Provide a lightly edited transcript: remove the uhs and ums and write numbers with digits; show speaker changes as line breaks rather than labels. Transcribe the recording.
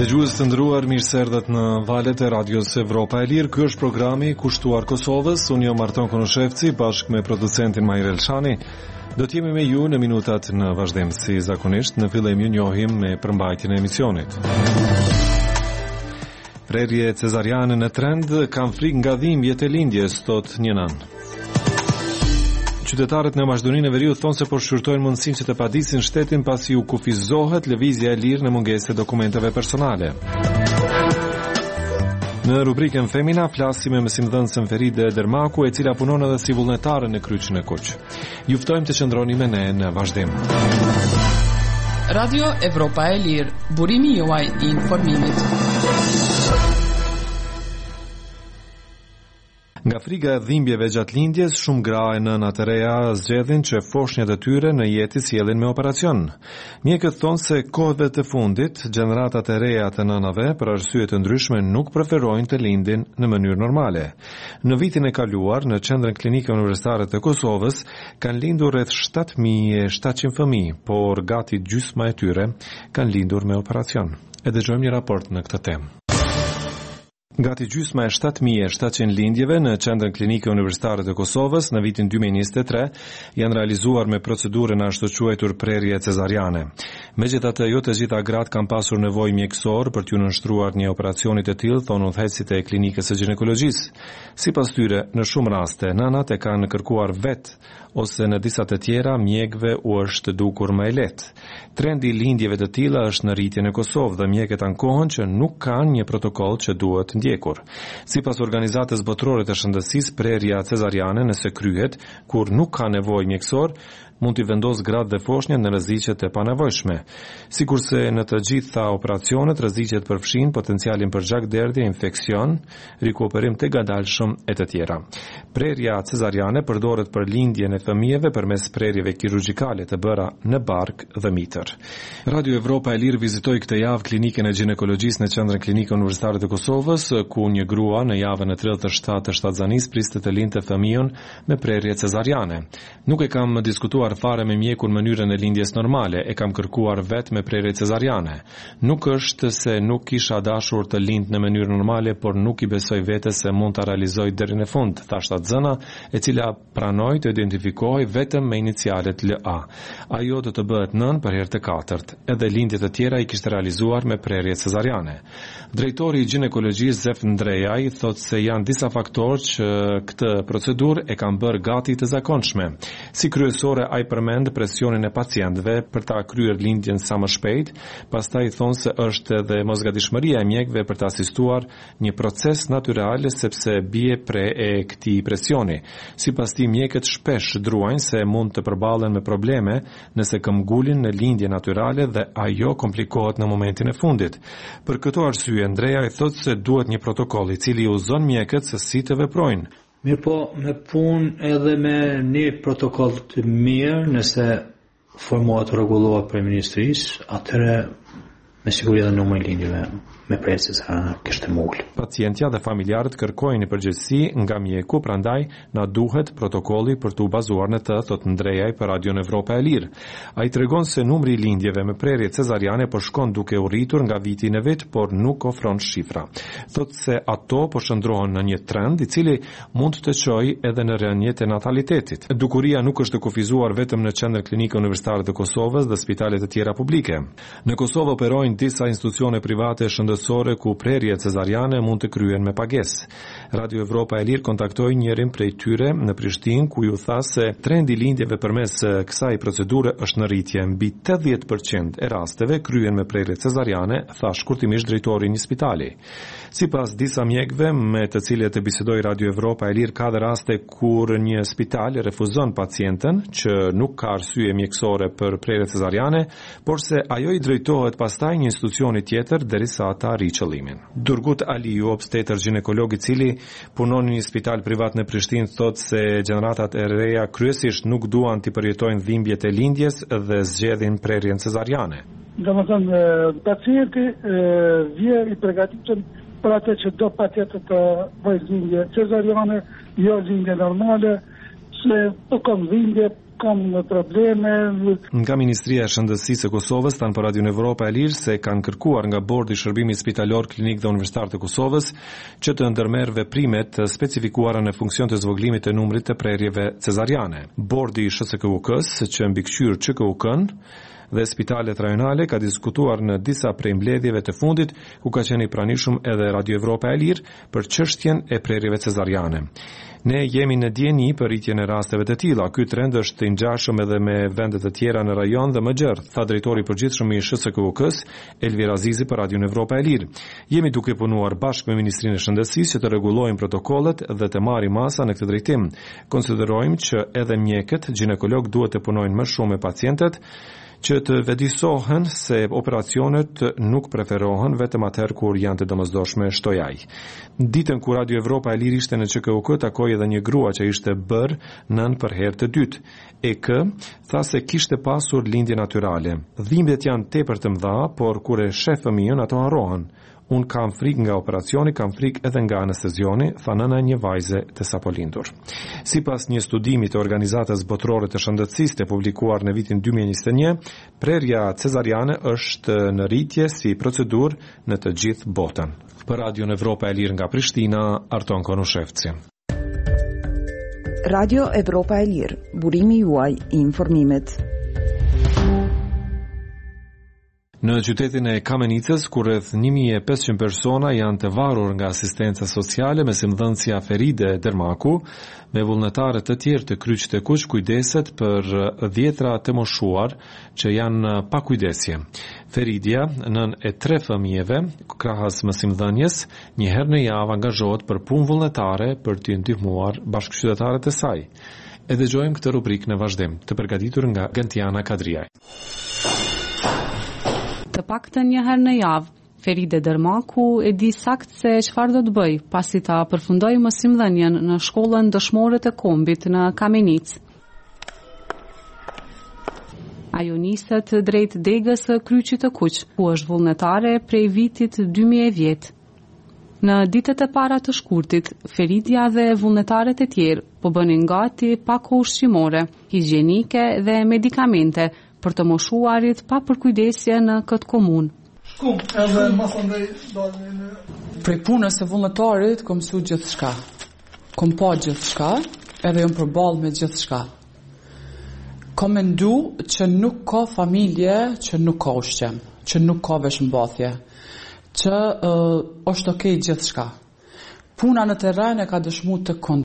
Dëgjues të nderuar, mirë se erdhët në valët e Radios Evropa e Lirë. Ky është programi kushtuar Kosovës. Unë jam Marton Konoshevci bashkë me producentin Majrel Elshani. Do të jemi me ju në minutat në vazhdim. Si zakonisht, në fillim ju njohim me përmbajtjen e emisionit. Prerje cezariane në trend, kam frikë nga dhimbjet e lindjes, thot një nan. Qytetarët në Maqedoninë e Veriut thonë se po shqyrtojnë mundësinë që të padisin shtetin pasi u kufizohet lëvizja e lirë në mungesë të dokumenteve personale. Në rubrikën Femina flasim me mësimdhënësen Feride Dermaku, e cila punon edhe si vullnetare në Kryqin e Kuq. Ju ftojmë të qëndroni me ne në vazhdim.
Radio Evropa e Lirë, burimi juaj i informimit.
Nga frika e dhimbjeve gjatë lindjes, shumë gra e nëna të reja zgjedhin që foshnjat e tyre në jetë sjellin me operacion. Mjekët thonë se kohëve të fundit, gjeneratat e reja të nënave për arsye të ndryshme nuk preferojnë të lindin në mënyrë normale. Në vitin e kaluar, në Qendrën Klinike Universitare të Kosovës, kanë lindur rreth 7700 fëmijë, por gati gjysma e tyre kanë lindur me operacion. E dëgjojmë një raport në këtë temë. Gati gjysma e 7700 lindjeve në Qendrën Klinike Universitare të Kosovës në vitin 2023 janë realizuar me procedurën ashtu quajtur prerje cezariane. Megjithatë, jo të gjitha gratë kanë pasur nevojë mjekësore për t'u nënshtruar një operacioni të tillë, thonë udhëheqësit e klinikës së ginekologjisë. Sipas tyre, në shumë raste nënat e kanë kërkuar vetë ose në disa të tjera mjekëve u është dukur më e lehtë. Trendi i lindjeve të tilla është në rritje në Kosovë dhe mjekët ankohen që nuk kanë një protokoll që duhet ndjekur. Sipas Organizatës Botërore të Shëndetësisë, prerja cezariane nëse kryhet kur nuk ka nevojë mjekësor, mund t'i vendos gratë dhe foshnjat në rreziqet e panevojshme. Sikurse në të gjitha operacionet rreziqet përfshin potencialin për gjakderdhje, infeksion, rikuperim të gadalshëm e të tjera. Prerja cezariane përdoret për lindjen e fëmijëve përmes prerjeve kirurgjikale të bëra në bark dhe mitër. Radio Evropa e Lirë vizitoi këtë javë klinikën e ginekologjisë në Qendrën Klinike Universitare të Kosovës, ku një grua në javën e 37 të shtatzanisë priste të lindte fëmijën me prerje cezariane. Nuk e kam diskutuar fare me mjekun mënyrën e lindjes normale, e kam kërkuar vetë me prerje cezariane. Nuk është se nuk kisha dashur të lind në mënyrë normale, por nuk i besoj vetes se mund ta realizoj deri në fund, thashta zëna, e cila pranoi të identifikohej vetëm me inicialet LA. Ajo do të bëhet nën për herë të katërt. Edhe lindjet e tjera i kishte realizuar me prerje cezariane. Drejtori i ginekologjisë Zef Ndrejaj thotë se janë disa faktorë që këtë procedurë e kanë bërë gati të zakonshme. Si kryesore ai përmend presionin e pacientëve për ta kryer lindjen sa më shpejt, pastaj thonë se është edhe mosgatishmëria e mjekëve për të asistuar një proces natyral sepse bie pre e këtij presioni. Sipas tij, mjekët shpesh druajnë se mund të përballen me probleme nëse këmbgulin në lindje natyrale dhe ajo komplikohet në momentin e fundit. Për këtë arsye Andrea i thotë se duhet një protokoll i cili udhëzon mjekët se si të veprojnë.
Mirë po, me punë edhe me një protokoll të mirë, nëse formohet rregullohet për ministrisë, atëherë me siguri edhe numri i lindjeve me presë kishte mul.
Pacientja dhe familjarët kërkojnë një përgjegjësi nga mjeku, prandaj na duhet protokolli për t'u bazuar në të, thot Ndrejaj për Radion Evropa e Lirë. Ai tregon se numri i lindjeve me prerje cezariane po shkon duke u rritur nga viti në vit, por nuk ofron shifra. Thot se ato po shndrohen në një trend i cili mund të çojë edhe në rënje të natalitetit. Dukuria nuk është kufizuar vetëm në Qendrën Klinike Universitare të Kosovës dhe spitalet e tjera publike. Në Kosovë operojnë disa institucione private shëndetësore ku prerje cezariane mund të kryen me pagesë. Radio Evropa e Lirë kontaktoi njërin prej tyre në Prishtinë, ku ju tha se trendi i lindjeve përmes kësaj procedure është në rritje. Mbi 80% e rasteve kryen me prerje cezariane, tha shkurtimisht drejtori i një spitali. Sipas disa mjekëve me të cilët e bisedoi Radio Evropa e Lirë, ka dhe raste kur një spital refuzon pacientën që nuk ka arsye mjekësore për prerje cezariane, por se ajo i drejtohet pastaj një institucioni tjetër derisa ata arrijnë qëllimin. Durgut Aliu, obstetër ginekolog i cili punon në një spital privat në Prishtinë, thotë se gjeneratat e reja kryesisht nuk duan të përjetojnë dhimbjet e lindjes dhe zgjedhin prerjen cezariane.
Domethënë, pacienti vjen i përgatitur për atë që do patjetër të bëjë lindje cezariane, jo lindje normale, se po kam dhimbje kam probleme.
Nga Ministria e Shëndetësisë e Kosovës tanë për Radio Evropa e Lirë se kanë kërkuar nga Bordi i Shërbimit Spitalor Klinik dhe Universitar të Kosovës që të ndërmerr veprimet specifikuara në funksion të zvoglimit të numrit të prerjeve cezariane. Bordi i SHSKUK-s, që mbikëqyr ÇKUK-n dhe spitalet rajonale, ka diskutuar në disa prej mbledhjeve të fundit ku ka qenë i pranishëm edhe Radio Evropa e Lirë për çështjen e prerjeve cezariane. Ne jemi në dieni për rritjen e rasteve të tilla. Ky trend është i ngjashëm edhe me vende të tjera në rajon dhe më gjerë, tha drejtori i përgjithshëm i SHSKUK-s, Elvir Azizi për Radio Evropa e Lirë. Jemi duke punuar bashkë me Ministrinë e Shëndetësisë që të rregullojmë protokollet dhe të marrim masa në këtë drejtim. Konsiderojmë që edhe mjekët, ginekolog duhet të punojnë më shumë me pacientët, që të vedisohen se operacionet nuk preferohen vetëm atëherë kur janë të domosdoshme, shtoi ai. Ditën kur Radio Evropa e Lirë ishte në ÇKUK, takoi edhe një grua që ishte bërë nën për herë të dytë. EK tha se kishte pasur lindje natyrale. Dhimbjet janë tepër të mëdha, por kur e sheh fëmijën ato harrohen. Unë kam frikë nga operacioni, kam frikë edhe nga anestezioni, tha nëna e një vajze të sapo lindur. Sipas një studimi të Organizatës Botërore të Shëndetësisë të publikuar në vitin 2021, prerja cezariane është në rritje si procedurë në të gjithë botën. Për Radio Evropa e Lirë nga Prishtina, Arton Konushevci.
Radio Evropa e Lirë, burimi juaj i informimit.
Në qytetin e Kamenicës, ku rreth 1500 persona janë të varur nga asistenca sociale, mesimdhënësja Feride Dermaku, me vullnetare të tjerë të Kryqit e Kuq, kujdeset për 10 të moshuar që janë pa kujdesje. Feridia, nën e 3 fëmijëve, krahas mesimdhënies, një herë në javë angazhohet për punë vullnetare për t'i ndihmuar bashkëqytetarët e saj. E dëgjojmë këtë rubrikë në vazhdim, të përgatitur nga Gentiana Kadriaj.
Të paktën një herë në javë, Feride Dermaku e di sakt se çfarë do të bëj pasi ta përfundoi mësimdhënien në shkollën dëshmore të kombit në Kamenicë. Ajo niset drejt degës së Kryqit të Kuq, ku është vullnetare prej vitit 2010. Në ditët e para të shkurtit, Feridia dhe vullnetaret e tjerë po bënin gati pako ushqimore, higjienike dhe medikamente për të moshuarit pa përkujdesje në këtë komunë.
Prej punës së vullnetarit kom mësu gjithçka. Kom pa gjithçka, edhe jam përballë me gjithçka. Kom mendu që nuk ka familje që nuk ka ushqim, që nuk ka veshmbathje, që është okay gjithçka. Puna në terren e ka dëshmuar të